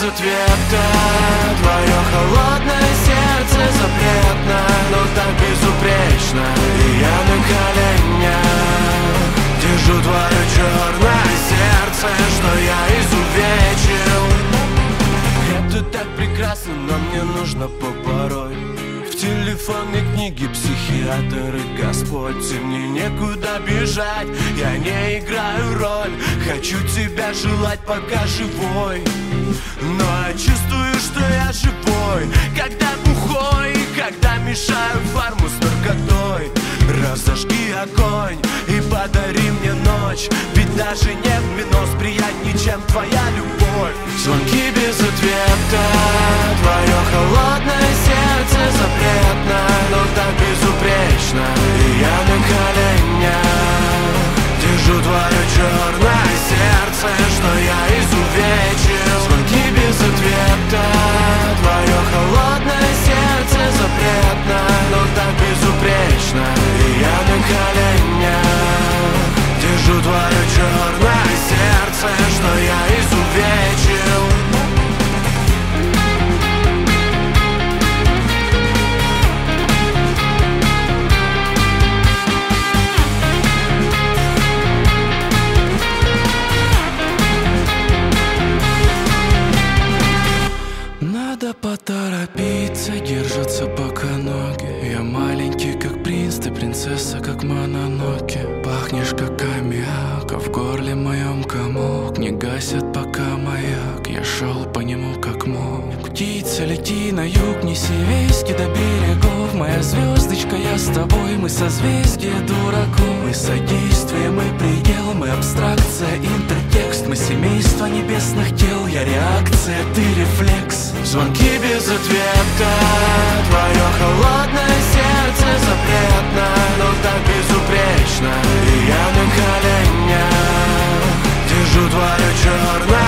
ответа. Твое холодное сердце запретно, но так безупречно. И я на коленях держу твое черное сердце, что я изувечил. Это так прекрасно, но мне нужно побороть. В телефонной книге психиатр и Господь. И мне некуда бежать, я не играю роль. Хочу тебя желать, пока живой. Но я чувствую, что я живой, когда бухой, и когда мешаю фарму с наркотой. Разожги огонь и подари мне ночь, ведь даже нет минус приятнее, чем твоя любовь. Звонки без ответа, твое холодное сердце запретно, но так безупречно. И я на коленях держу твое черное сердце, что я изувечил. Звонки без ответа, твое холодное сердце запретно, но так безупречно. И я на коленях держу твое черное сердце, что я изувечил. Надо поторопиться, держаться пока ноги. Я маленький, как принц, ты принцесса, как Мононоке. Пахнешь, как аммиак, а в горле моем комок. Не гасят пока маяк, я шел по нему как мог. Птица, лети на юг, неси вески до берегов. Моя звездочка, я с тобой, мы созвездие дураков. Мы содействие, мы предел, мы абстракция, интертекст. Мы семейство небесных тел, я реакция, ты рефлекс. Звонки без ответа, твое холодное сердце запретно, но так безупречно. И я на коленях держу твое черное